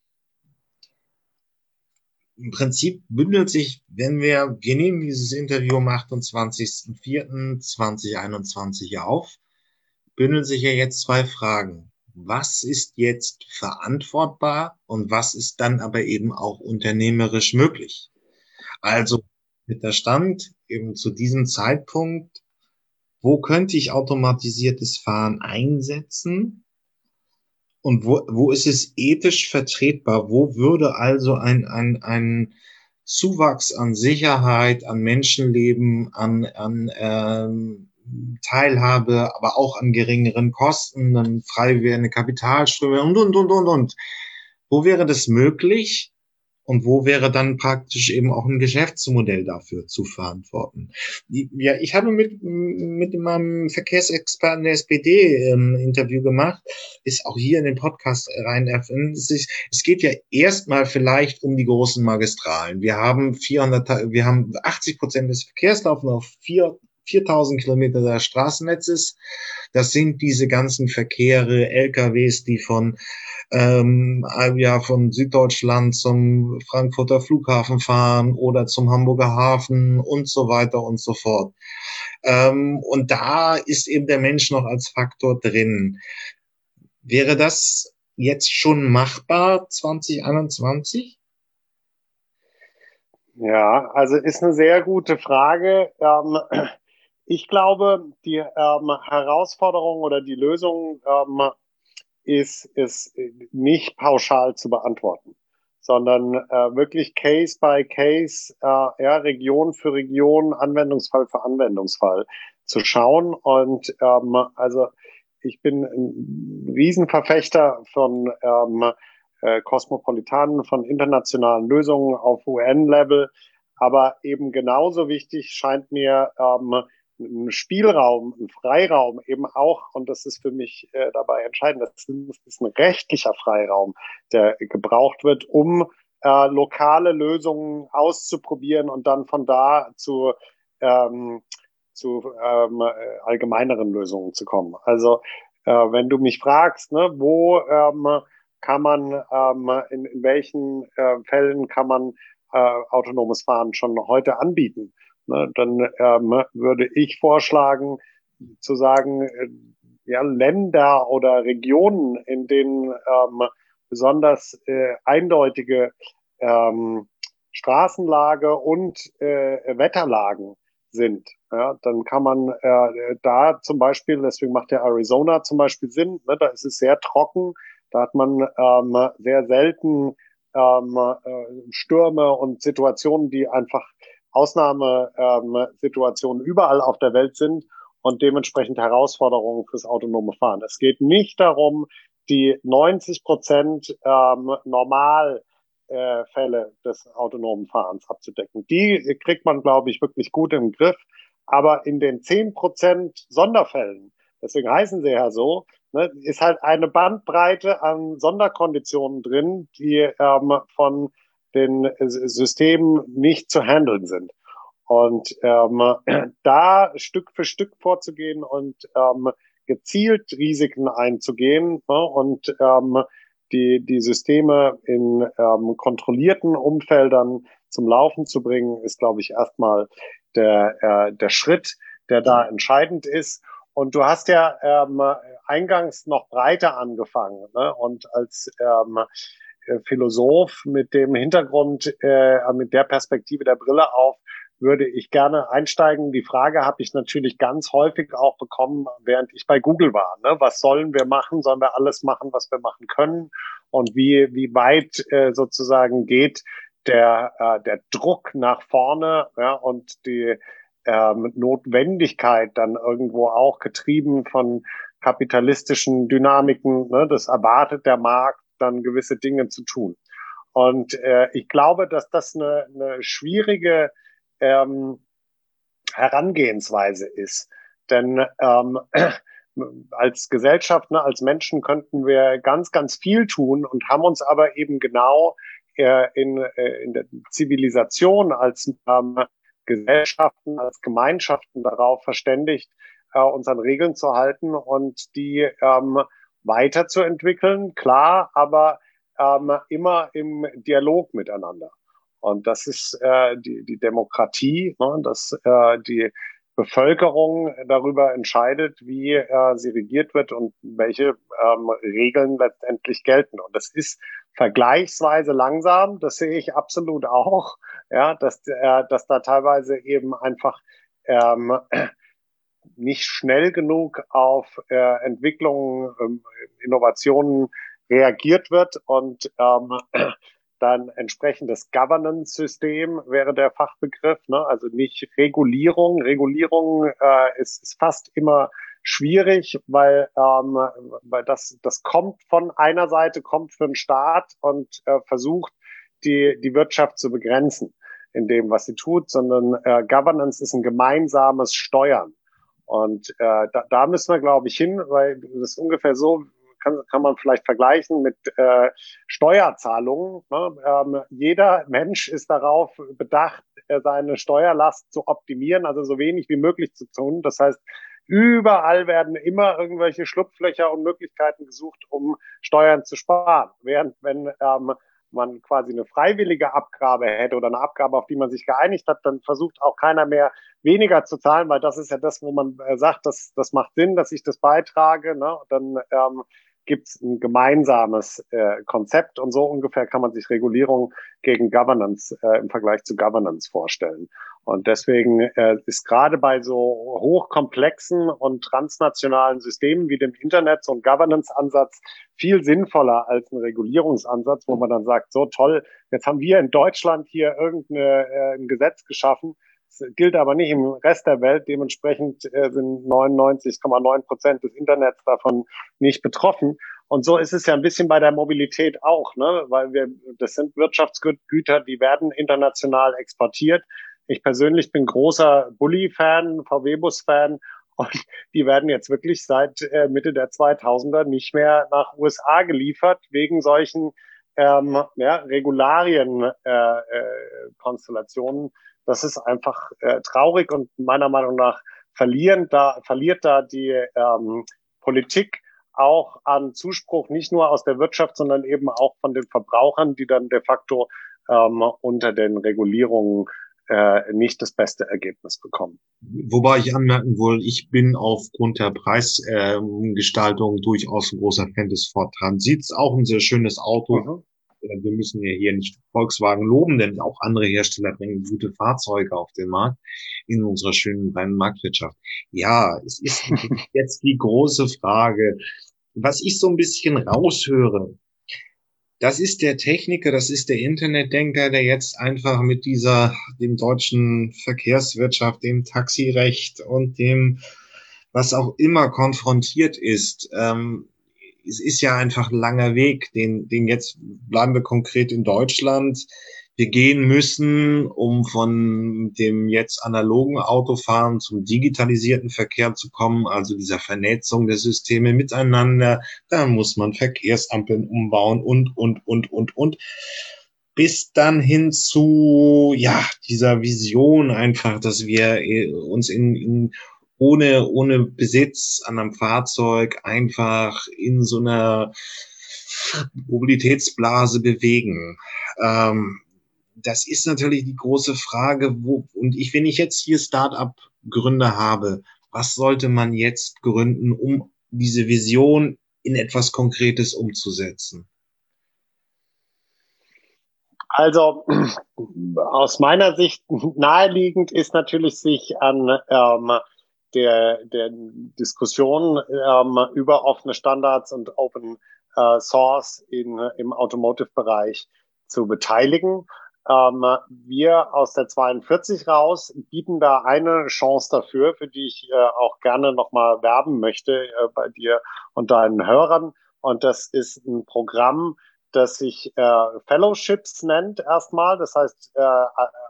Im Prinzip bündelt sich, wenn wir, wir nehmen dieses Interview am achtundzwanzigsten vierten zweitausendeinundzwanzig auf, bündeln sich ja jetzt zwei Fragen. Was ist jetzt verantwortbar und was ist dann aber eben auch unternehmerisch möglich? Also mit der Stand eben zu diesem Zeitpunkt, wo könnte ich automatisiertes Fahren einsetzen und wo, wo ist es ethisch vertretbar? Wo würde also ein, ein, ein Zuwachs an Sicherheit, an Menschenleben, an, an ähm, Teilhabe, aber auch an geringeren Kosten, dann frei werdende Kapitalströme und, und, und, und, und. Wo wäre das möglich? Und wo wäre dann praktisch eben auch ein Geschäftsmodell dafür zu verantworten? Ja, ich habe mit, mit meinem Verkehrsexperten der S P D ein Interview gemacht, ist auch hier in den Podcast rein. Es, ist, es geht ja erstmal vielleicht um die großen Magistralen. Wir haben vierhundert, wir haben achtzig Prozent des Verkehrs laufen auf vier, viertausend Kilometer des Straßennetzes. Das sind diese ganzen Verkehre, L K Ws, die von ähm, ja von Süddeutschland zum Frankfurter Flughafen fahren oder zum Hamburger Hafen und so weiter und so fort. Ähm, und da ist eben der Mensch noch als Faktor drin. Wäre das jetzt schon machbar zwanzig einundzwanzig? Ja, also ist eine sehr gute Frage. Ähm, ich glaube, die ähm, Herausforderung oder die Lösung ähm, ist, ist nicht pauschal zu beantworten, sondern äh, wirklich Case by Case, äh, ja, Region für Region, Anwendungsfall für Anwendungsfall zu schauen. Und ähm, also ich bin ein Riesenverfechter von ähm, äh, kosmopolitanen, von internationalen Lösungen auf U N-Level. Aber eben genauso wichtig scheint mir ähm, ein Spielraum, ein Freiraum eben auch, und das ist für mich äh, dabei entscheidend, das ist ein rechtlicher Freiraum, der gebraucht wird, um äh, lokale Lösungen auszuprobieren und dann von da zu, ähm, zu ähm, allgemeineren Lösungen zu kommen. Also äh, wenn du mich fragst, ne, wo ähm, kann man, ähm, in, in welchen äh, Fällen kann man äh, autonomes Fahren schon heute anbieten, ne, dann ähm, würde ich vorschlagen, zu sagen, äh, ja, Länder oder Regionen, in denen ähm, besonders äh, eindeutige ähm, Straßenlage und äh, Wetterlagen sind, ja, dann kann man äh, da zum Beispiel, deswegen macht der Arizona zum Beispiel Sinn, ne, da ist es sehr trocken, da hat man ähm, sehr selten ähm, äh, Stürme und Situationen, die einfach Ausnahmesituationen ähm, überall auf der Welt sind und dementsprechend Herausforderungen fürs autonome Fahren. Es geht nicht darum, die neunzig Prozent ähm, normal äh, Fälle des autonomen Fahrens abzudecken. Die kriegt man, glaube ich, wirklich gut im Griff. Aber in den zehn Prozent Sonderfällen, deswegen heißen sie ja so, ne, ist halt eine Bandbreite an Sonderkonditionen drin, die ähm, von den Systemen nicht zu handeln sind. Und ähm, da Stück für Stück vorzugehen und ähm, gezielt Risiken einzugehen, ne, und ähm, die, die Systeme in ähm, kontrollierten Umfeldern zum Laufen zu bringen, ist, glaube ich, erstmal der, äh, der Schritt, der da entscheidend ist. Und du hast ja ähm, eingangs noch breiter angefangen, ne? Und als ähm, Philosoph mit dem Hintergrund, äh, mit der Perspektive der Brille auf, würde ich gerne einsteigen. Die Frage habe ich natürlich ganz häufig auch bekommen, während ich bei Google war. Ne? Was sollen wir machen? Sollen wir alles machen, was wir machen können? Und wie, wie weit äh, sozusagen geht der, äh, der Druck nach vorne, ja, und die ähm, Notwendigkeit dann irgendwo auch getrieben von kapitalistischen Dynamiken, ne? Das erwartet der Markt, dann gewisse Dinge zu tun. Und äh, ich glaube, dass das eine, eine schwierige ähm, Herangehensweise ist. Denn ähm, als Gesellschaft, ne, als Menschen könnten wir ganz, ganz viel tun und haben uns aber eben genau äh, in, äh, in der Zivilisation als ähm, Gesellschaften, als Gemeinschaften darauf verständigt, äh, uns an Regeln zu halten und die ähm, weiterzuentwickeln, klar, aber ähm, immer im Dialog miteinander. Und das ist äh, die, die Demokratie, ne, dass äh, die Bevölkerung darüber entscheidet, wie äh, sie regiert wird und welche ähm, Regeln letztendlich gelten. Und das ist vergleichsweise langsam, das sehe ich absolut auch, ja, dass, äh, dass da teilweise eben einfach ähm, nicht schnell genug auf äh, Entwicklungen, ähm, Innovationen reagiert wird und ähm, dann entsprechendes Governance-System wäre der Fachbegriff, ne? Also nicht Regulierung. Regulierung äh, ist, ist fast immer schwierig, weil, ähm, weil das, das kommt von einer Seite, kommt für den Staat und äh, versucht, die, die Wirtschaft zu begrenzen in dem, was sie tut, sondern äh, Governance ist ein gemeinsames Steuern. Und äh, da, da müssen wir, glaube ich, hin, weil das ist ungefähr so, kann, kann man vielleicht vergleichen mit äh, Steuerzahlungen. Ne? Ähm, jeder Mensch ist darauf bedacht, seine Steuerlast zu optimieren, also so wenig wie möglich zu tun. Das heißt, überall werden immer irgendwelche Schlupflöcher und Möglichkeiten gesucht, um Steuern zu sparen. Während wenn ähm, man quasi eine freiwillige Abgabe hätte oder eine Abgabe, auf die man sich geeinigt hat, dann versucht auch keiner mehr weniger zu zahlen, weil das ist ja das, wo man äh, sagt, das, das macht Sinn, dass ich das beitrage. Ne? Dann ähm, gibt es ein gemeinsames äh, Konzept und so ungefähr kann man sich Regulierung gegen Governance äh, im Vergleich zu Governance vorstellen. Und deswegen äh, ist gerade bei so hochkomplexen und transnationalen Systemen wie dem Internet so ein Governance-Ansatz viel sinnvoller als ein Regulierungsansatz, wo man dann sagt, so toll, jetzt haben wir in Deutschland hier irgendein äh, ein Gesetz geschaffen, das gilt aber nicht im Rest der Welt. Dementsprechend äh, sind neunundneunzig Komma neun Prozent des Internets davon nicht betroffen. Und so ist es ja ein bisschen bei der Mobilität auch, ne? Weil wir, das sind Wirtschaftsgüter, die werden international exportiert. Ich persönlich bin großer Bulli-Fan, V W-Bus-Fan. Und die werden jetzt wirklich seit äh, Mitte der zweitausender nicht mehr nach U S A geliefert, wegen solchen ähm, ja, Regularien, äh, äh, Konstellationen. Das ist einfach äh, traurig und meiner Meinung nach verlieren da, verliert da die ähm, Politik auch an Zuspruch, nicht nur aus der Wirtschaft, sondern eben auch von den Verbrauchern, die dann de facto ähm, unter den Regulierungen äh, nicht das beste Ergebnis bekommen. Wobei ich anmerken will, ich bin aufgrund der Preisgestaltung äh, durchaus ein großer Fan des Ford Transits. Auch ein sehr schönes Auto. Mhm. wir müssen ja hier nicht Volkswagen loben, denn auch andere Hersteller bringen gute Fahrzeuge auf den Markt in unserer schönen freien Marktwirtschaft. Ja, es ist jetzt die große Frage, was ich so ein bisschen raushöre. Das ist der Techniker, das ist der Internetdenker, der jetzt einfach mit dieser, dem deutschen Verkehrswirtschaft, dem Taxirecht und dem, was auch immer konfrontiert ist. Ähm, es ist ja einfach ein langer Weg, den, den jetzt bleiben wir konkret in Deutschland. Wir gehen müssen, um von dem jetzt analogen Autofahren zum digitalisierten Verkehr zu kommen, also dieser Vernetzung der Systeme miteinander. Da muss man Verkehrsampeln umbauen und, und, und, und, und. Bis dann hin zu, ja, dieser Vision einfach, dass wir uns in, in ohne, ohne Besitz an einem Fahrzeug einfach in so einer Mobilitätsblase bewegen. Ähm, das ist natürlich die große Frage, wo, und ich, wenn ich jetzt hier Start-up-Gründer habe, was sollte man jetzt gründen, um diese Vision in etwas Konkretes umzusetzen? Also aus meiner Sicht naheliegend ist natürlich, sich an ähm, der, der Diskussion ähm, über offene Standards und Open äh, Source in, im Automotive-Bereich zu beteiligen. Ähm, wir aus der zweiundvierzig raus bieten da eine Chance dafür, für die ich äh, auch gerne nochmal werben möchte äh, bei dir und deinen Hörern. Und das ist ein Programm, das sich äh, Fellowships nennt erstmal. Das heißt, äh,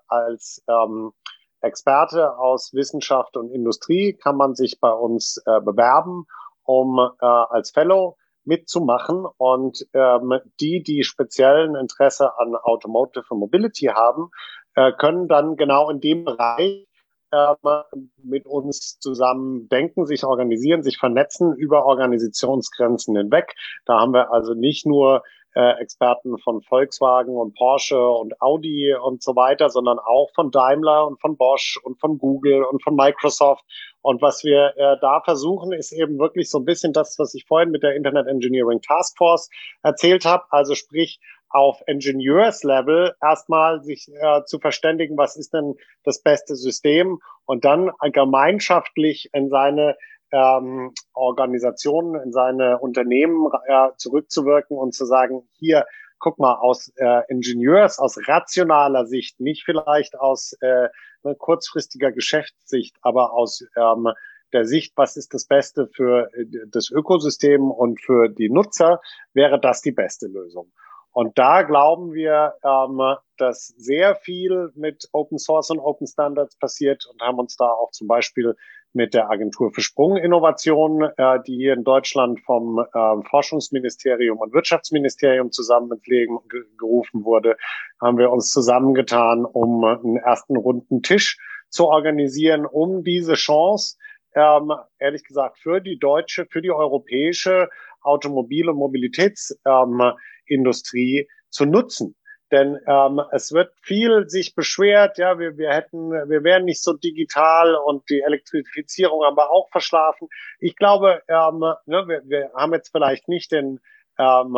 als ähm, Experte aus Wissenschaft und Industrie kann man sich bei uns äh, bewerben, um äh, als Fellow mitzumachen. Und ähm, die, die speziellen Interesse an Automotive und Mobility haben, äh, können dann genau in dem Bereich äh, mit uns zusammen denken, sich organisieren, sich vernetzen über Organisationsgrenzen hinweg. Da haben wir also nicht nur äh, Experten von Volkswagen und Porsche und Audi und so weiter, sondern auch von Daimler und von Bosch und von Google und von Microsoft. Und was wir äh, da versuchen, ist eben wirklich so ein bisschen das, was ich vorhin mit der Internet Engineering Task Force erzählt habe. Also sprich, auf Ingenieurslevel erstmal sich äh, zu verständigen, was ist denn das beste System, und dann gemeinschaftlich in seine ähm, Organisationen, in seine Unternehmen äh, zurückzuwirken und zu sagen, hier, guck mal, aus äh, Ingenieurs, aus rationaler Sicht, nicht vielleicht aus äh, ne, kurzfristiger Geschäftssicht, aber aus ähm, der Sicht, was ist das Beste für das Ökosystem und für die Nutzer, wäre das die beste Lösung. Und da glauben wir, ähm, dass sehr viel mit Open Source und Open Standards passiert, und haben uns da auch zum Beispiel mit der Agentur für Sprunginnovation, äh, die hier in Deutschland vom äh, Forschungsministerium und Wirtschaftsministerium zusammen ins Leben ge gerufen wurde, haben wir uns zusammengetan, um einen ersten runden Tisch zu organisieren, um diese Chance, ähm, ehrlich gesagt, für die deutsche, für die europäische Automobil- und Mobilitätsindustrie ähm, zu nutzen. Denn ähm, es wird viel sich beschwert, ja, wir, wir hätten, wir wären nicht so digital und die Elektrifizierung haben wir auch verschlafen. Ich glaube, ähm, ne, wir, wir haben jetzt vielleicht nicht den ähm,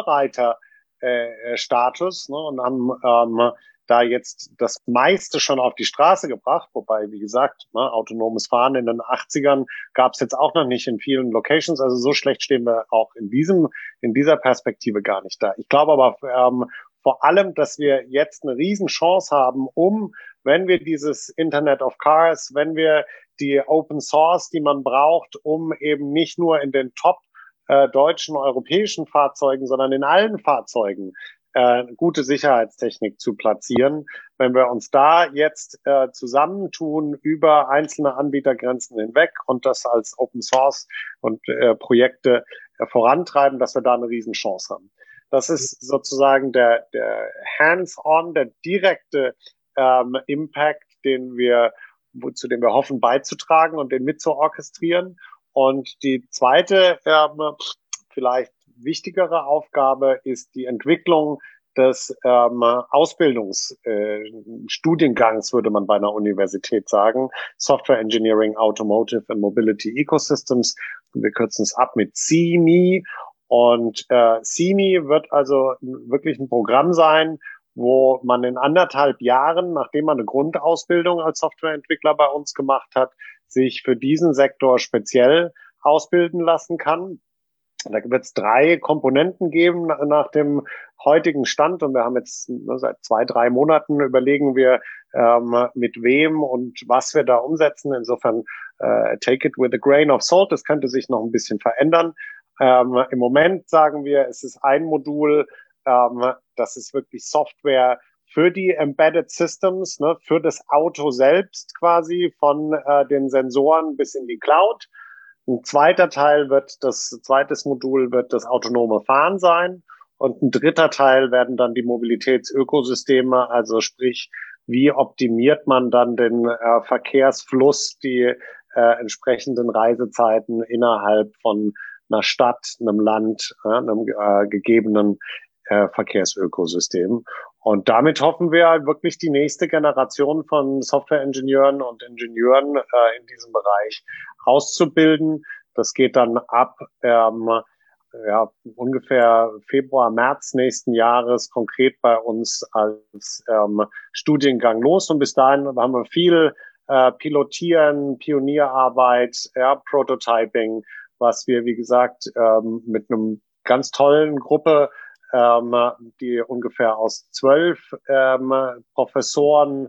Vorreiterstatus äh, ne, und haben ähm, da jetzt das meiste schon auf die Straße gebracht, wobei, wie gesagt, ne, autonomes Fahren in den achtzigern gab es jetzt auch noch nicht in vielen Locations, also so schlecht stehen wir auch in diesem, in dieser Perspektive gar nicht da. Ich glaube aber ähm, vor allem, dass wir jetzt eine Riesenchance haben, um, wenn wir dieses Internet of Cars, wenn wir die Open Source, die man braucht, um eben nicht nur in den Top äh, deutschen, europäischen Fahrzeugen, sondern in allen Fahrzeugen äh, gute Sicherheitstechnik zu platzieren. Wenn wir uns da jetzt äh, zusammentun über einzelne Anbietergrenzen hinweg und das als Open Source und äh, Projekte äh, vorantreiben, dass wir da eine Riesenchance haben. Das ist sozusagen der, der Hands-on, der direkte ähm, Impact, den wir, zu dem wir hoffen beizutragen und den mitzuorchestrieren. Und die zweite, ähm, vielleicht wichtigere Aufgabe ist die Entwicklung des ähm, Ausbildungsstudiengangs, äh, würde man bei einer Universität sagen. Software Engineering, Automotive and Mobility Ecosystems. Wir kürzen es ab mit C E N I. Und äh, S I M I wird also wirklich ein Programm sein, wo man in anderthalb Jahren, nachdem man eine Grundausbildung als Softwareentwickler bei uns gemacht hat, sich für diesen Sektor speziell ausbilden lassen kann. Da wird es drei Komponenten geben nach dem heutigen Stand. Und wir haben jetzt seit zwei, drei Monaten überlegen wir, ähm, mit wem und was wir da umsetzen. Insofern äh, take it with a grain of salt. Das könnte sich noch ein bisschen verändern. Ähm, Im Moment sagen wir, es ist ein Modul, ähm, das ist wirklich Software für die Embedded Systems, ne, für das Auto selbst quasi, von äh, den Sensoren bis in die Cloud. Ein zweiter Teil wird das, zweites Modul wird das autonome Fahren sein. Und ein dritter Teil werden dann die Mobilitätsökosysteme, also sprich, wie optimiert man dann den äh, Verkehrsfluss, die äh, entsprechenden Reisezeiten innerhalb von einer Stadt, einem Land, äh, einem äh, gegebenen äh, Verkehrsökosystem. Und damit hoffen wir halt wirklich die nächste Generation von Softwareingenieuren und Ingenieuren äh, in diesem Bereich auszubilden. Das geht dann ab ähm, ja, ungefähr Februar, März nächsten Jahres konkret bei uns als ähm, Studiengang los. Und bis dahin haben wir viel äh, Pilotieren, Pionierarbeit, ja, Prototyping, was wir, wie gesagt, ähm, mit einem ganz tollen Gruppe, ähm, die ungefähr aus zwölf ähm, Professoren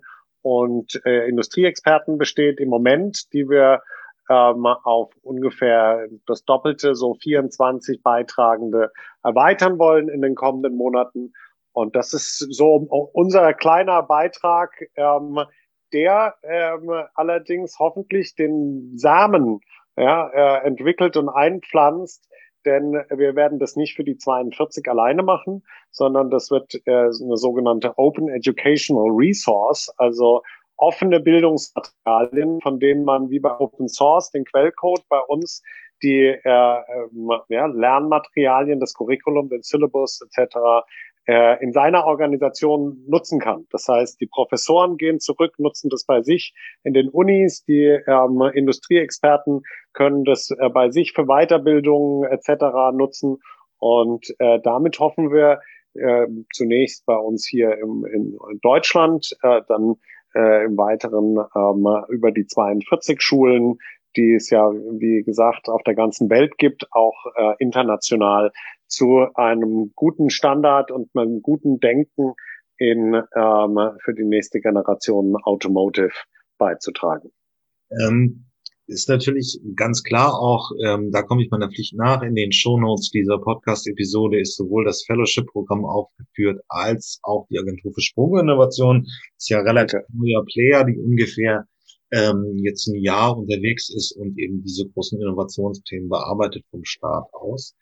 und äh, Industrieexperten besteht im Moment, die wir ähm, auf ungefähr das Doppelte, so vierundzwanzig Beitragende erweitern wollen in den kommenden Monaten. Und das ist so unser kleiner Beitrag, ähm, der ähm, allerdings hoffentlich den Samen ja, äh, entwickelt und einpflanzt, denn wir werden das nicht für die zweiundvierzig alleine machen, sondern das wird äh, eine sogenannte Open Educational Resource, also offene Bildungsmaterialien, von denen man wie bei Open Source, den Quellcode, bei uns die äh, äh, ja, Lernmaterialien, das Curriculum, den Syllabus et cetera äh, in seiner Organisation nutzen kann. Das heißt, die Professoren gehen zurück, nutzen das bei sich in den Unis, die ähm, Industrieexperten können das äh, bei sich für Weiterbildung et cetera nutzen. Und äh, damit hoffen wir äh, zunächst bei uns hier im, in Deutschland, äh, dann äh, im Weiteren ähm, über die zweiundvierzig Schulen, die es ja, wie gesagt, auf der ganzen Welt gibt, auch äh, international zu einem guten Standard und einem guten Denken in ähm, für die nächste Generation Automotive beizutragen. Ähm, ist natürlich ganz klar auch, ähm, da komme ich meiner Pflicht nach, in den Shownotes dieser Podcast-Episode ist sowohl das Fellowship-Programm aufgeführt, als auch die Agentur für Sprunginnovation. Ist ja relativ neuer Player, die ungefähr ähm, jetzt ein Jahr unterwegs ist und eben diese großen Innovationsthemen bearbeitet vom Start aus.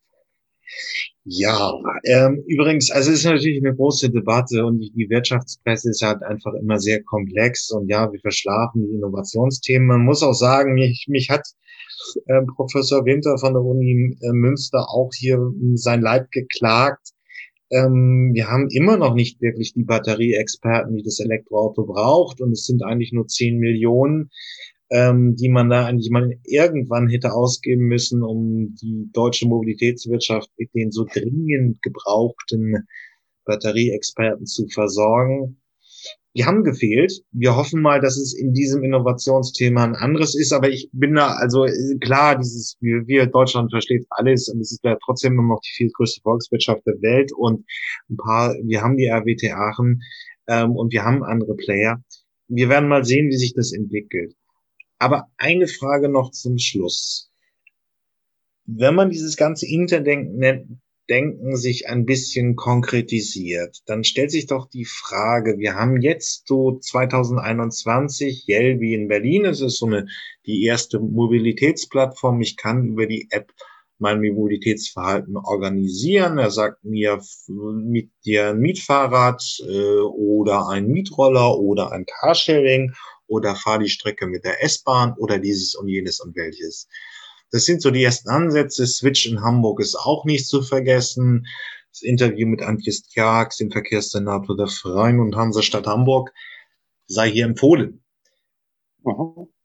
Ja, ähm, übrigens, also es ist natürlich eine große Debatte und die, die Wirtschaftspresse ist halt einfach immer sehr komplex und ja, wir verschlafen die Innovationsthemen. Man muss auch sagen, mich, mich hat äh, Professor Winter von der Uni äh, Münster auch hier um sein Leid geklagt. Ähm, wir haben immer noch nicht wirklich die Batterieexperten, die das Elektroauto braucht und es sind eigentlich nur zehn Millionen. Ähm, die man da eigentlich mal irgendwann hätte ausgeben müssen, um die deutsche Mobilitätswirtschaft mit den so dringend gebrauchten Batterieexperten zu versorgen. Die haben gefehlt. Wir hoffen mal, dass es in diesem Innovationsthema ein anderes ist, aber ich bin da, also klar, dieses, wir, wir Deutschland versteht alles und es ist ja trotzdem immer noch die viel größte Volkswirtschaft der Welt und ein paar, wir haben die R W T Aachen ähm, und wir haben andere Player. Wir werden mal sehen, wie sich das entwickelt. Aber eine Frage noch zum Schluss. Wenn man dieses ganze Interdenken Denken sich ein bisschen konkretisiert, dann stellt sich doch die Frage, wir haben jetzt so zwanzig einundzwanzig Yelby in Berlin, es ist so eine, die erste Mobilitätsplattform, ich kann über die App mein Mobilitätsverhalten organisieren. Er sagt mir, miet dir ein Mietfahrrad äh, oder ein Mietroller oder ein Carsharing oder fahr die Strecke mit der S-Bahn oder dieses und jenes und welches. Das sind so die ersten Ansätze. Switch in Hamburg ist auch nicht zu vergessen. Das Interview mit Antje Stjarks, dem Verkehrssenator der Freien und Hansestadt Hamburg, sei hier empfohlen. Mhm.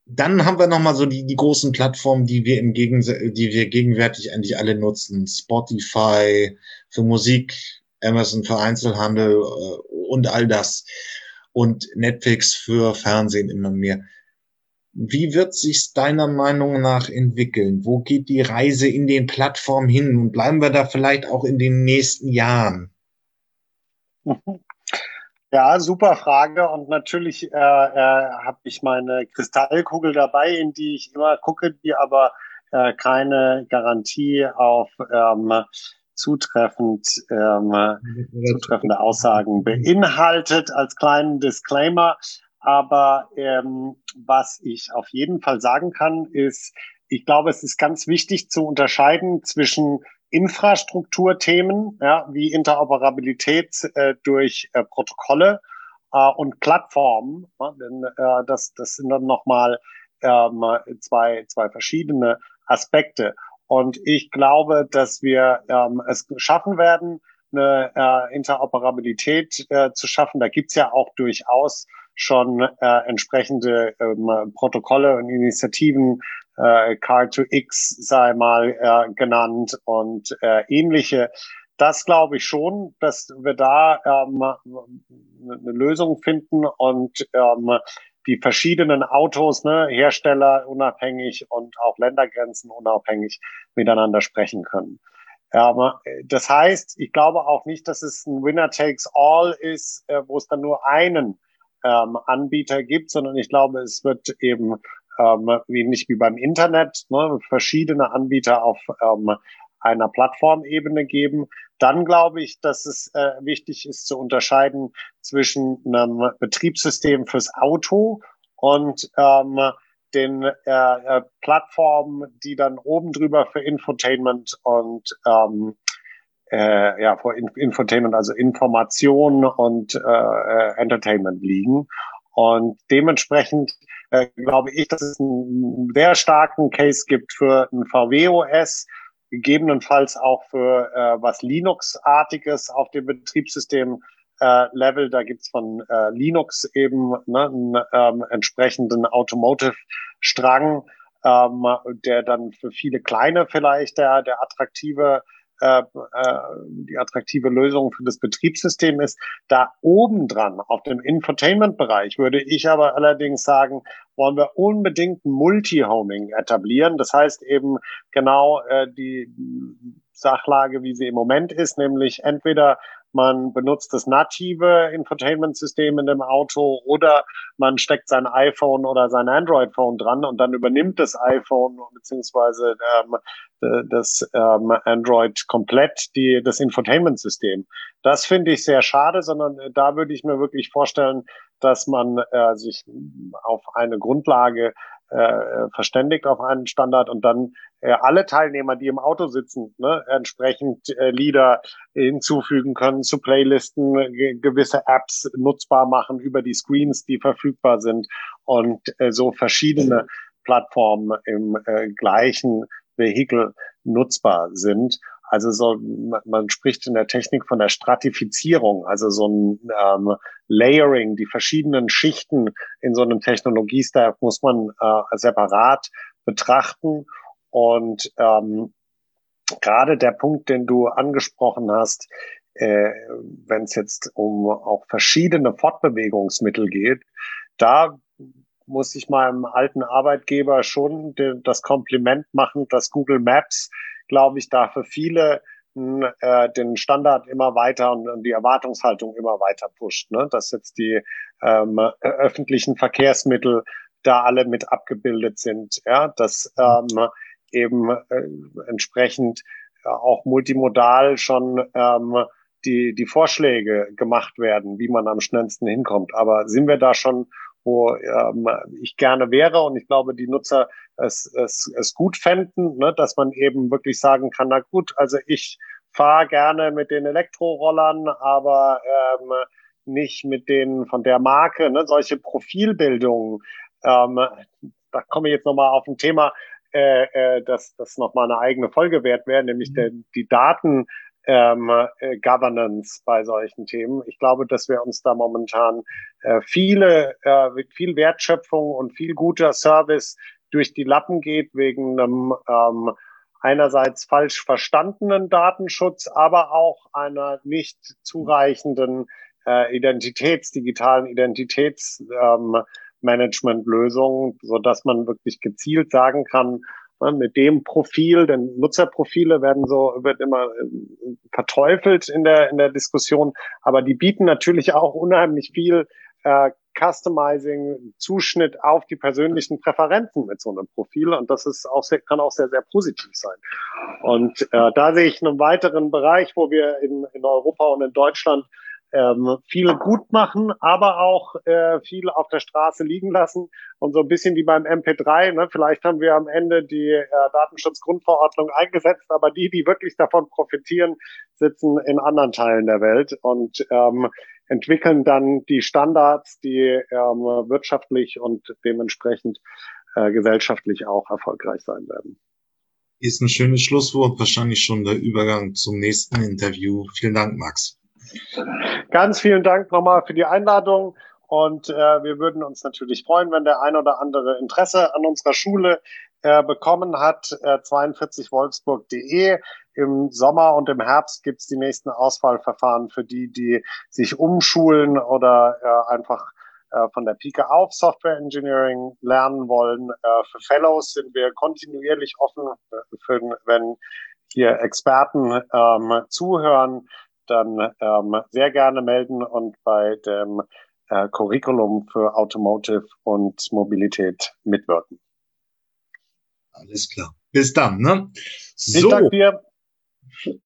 Dann haben wir noch mal so die, die großen Plattformen, die wir im Gegens die wir gegenwärtig eigentlich alle nutzen. Spotify für Musik, Amazon für Einzelhandel äh, und all das. Und Netflix für Fernsehen immer mehr. Wie wird sich's deiner Meinung nach entwickeln? Wo geht die Reise in den Plattformen hin? Und bleiben wir da vielleicht auch in den nächsten Jahren? Ja, super Frage. Und natürlich äh, äh, habe ich meine Kristallkugel dabei, in die ich immer gucke, die aber äh, keine Garantie auf ähm, zutreffend, ähm, zutreffende Aussagen beinhaltet, als kleinen Disclaimer. Aber ähm, was ich auf jeden Fall sagen kann, ist, ich glaube, es ist ganz wichtig zu unterscheiden zwischen Infrastrukturthemen, ja, wie Interoperabilität äh, durch äh, Protokolle äh, und Plattformen. Ja, denn äh, das, das sind dann nochmal ähm, zwei, zwei verschiedene Aspekte. Und ich glaube, dass wir ähm, es schaffen werden, eine äh, Interoperabilität äh, zu schaffen. Da gibt's ja auch durchaus schon äh, entsprechende ähm, Protokolle und Initiativen, äh, Car to X sei mal äh, genannt und äh, ähnliche. Das glaube ich schon, dass wir da ähm, eine Lösung finden und ähm, die verschiedenen Autos, ne, Hersteller unabhängig und auch Ländergrenzen unabhängig miteinander sprechen können. Ähm, das heißt, ich glaube auch nicht, dass es ein Winner takes all ist, äh, wo es dann nur einen ähm, Anbieter gibt, sondern ich glaube, es wird eben ähm, wie nicht wie beim Internet, ne, verschiedene Anbieter auf ähm, einer Plattformebene geben. Dann glaube ich, dass es äh, wichtig ist zu unterscheiden zwischen einem Betriebssystem fürs Auto und ähm, den äh, äh, Plattformen, die dann oben drüber für Infotainment und ähm, äh, ja, vor Infotainment, also Information und äh, Entertainment liegen. Und dementsprechend äh, glaube ich, dass es einen sehr starken Case gibt für ein V W O S, gegebenenfalls auch für äh, was Linux-artiges auf dem Betriebssystem äh, Level. Da gibt's von äh, Linux eben ne, einen ähm, entsprechenden Automotive-Strang, ähm, der dann für viele kleine vielleicht der, der attraktive äh, äh, die attraktive Lösung für das Betriebssystem ist. Da obendran auf dem Infotainment-Bereich würde ich aber allerdings sagen, wollen wir unbedingt ein Multi-Homing etablieren. Das heißt eben genau äh, die Sachlage, wie sie im Moment ist, nämlich entweder man benutzt das native Infotainment-System in dem Auto oder man steckt sein iPhone oder sein Android-Phone dran und dann übernimmt das iPhone beziehungsweise ähm, das ähm, Android komplett die, das Infotainment-System. Das finde ich sehr schade, sondern da würde ich mir wirklich vorstellen, dass man äh, sich auf eine Grundlage äh, verständigt, auf einen Standard und dann äh, alle Teilnehmer, die im Auto sitzen, ne, entsprechend äh, Lieder hinzufügen können zu Playlisten, ge gewisse Apps nutzbar machen über die Screens, die verfügbar sind und äh, so verschiedene Plattformen im äh, gleichen Vehikel nutzbar sind. Also so, man spricht in der Technik von der Stratifizierung, also so ein ähm, Layering, die verschiedenen Schichten in so einem Technologiestack muss man äh, separat betrachten. Und ähm, gerade der Punkt, den du angesprochen hast, äh, wenn es jetzt um auch verschiedene Fortbewegungsmittel geht, da muss ich meinem alten Arbeitgeber schon de, das Kompliment machen, dass Google Maps, glaube ich, da für viele äh, den Standard immer weiter und, und die Erwartungshaltung immer weiter pusht, ne? Dass jetzt die ähm, öffentlichen Verkehrsmittel da alle mit abgebildet sind, ja, dass ähm, eben äh, entsprechend äh, auch multimodal schon ähm, die, die Vorschläge gemacht werden, wie man am schnellsten hinkommt. Aber sind wir da schon, wo ähm, ich gerne wäre und ich glaube, die Nutzer es, es, es gut fänden, ne, dass man eben wirklich sagen kann, na gut, also ich fahre gerne mit den Elektrorollern, aber ähm, nicht mit denen von der Marke, ne, solche Profilbildungen. Ähm, da komme ich jetzt nochmal auf ein Thema, äh, äh, dass das nochmal eine eigene Folge wert wäre, nämlich der, die Daten ähm, äh, Governance bei solchen Themen. Ich glaube, dass wir uns da momentan äh, viele, äh, viel Wertschöpfung und viel guter Service durch die Lappen geht wegen einem ähm, einerseits falsch verstandenen Datenschutz, aber auch einer nicht zureichenden äh, Identitäts, digitalen Identitätsmanagement-Lösung, ähm, so dass man wirklich gezielt sagen kann, ne, mit dem Profil, denn Nutzerprofile werden so, wird immer äh, verteufelt in der, in der Diskussion, aber die bieten natürlich auch unheimlich viel äh, Customizing, Zuschnitt auf die persönlichen Präferenzen mit so einem Profil. Und das ist auch sehr, kann auch sehr, sehr positiv sein. Und äh, da sehe ich einen weiteren Bereich, wo wir in, in Europa und in Deutschland ähm, viele gut machen, aber auch äh, viel auf der Straße liegen lassen. Und so ein bisschen wie beim M P drei, ne? Vielleicht haben wir am Ende die äh, Datenschutzgrundverordnung eingesetzt, aber die, die wirklich davon profitieren, sitzen in anderen Teilen der Welt und ähm, entwickeln dann die Standards, die ähm, wirtschaftlich und dementsprechend äh, gesellschaftlich auch erfolgreich sein werden. Ist ein schönes Schlusswort, wahrscheinlich schon der Übergang zum nächsten Interview. Vielen Dank, Max. Ganz vielen Dank nochmal für die Einladung und äh, wir würden uns natürlich freuen, wenn der ein oder andere Interesse an unserer Schule äh, bekommen hat. Äh, zweiundvierzig wolfsburg punkt de. Im Sommer und im Herbst gibt es die nächsten Auswahlverfahren für die, die sich umschulen oder äh, einfach äh, von der Pike auf Software Engineering lernen wollen. Äh, für Fellows sind wir kontinuierlich offen, für, wenn hier Experten ähm, zuhören, dann ähm, sehr gerne melden und bei dem äh, Curriculum für Automotive und Mobilität mitwirken. Alles klar. Bis dann, ne? So. Ich danke dir.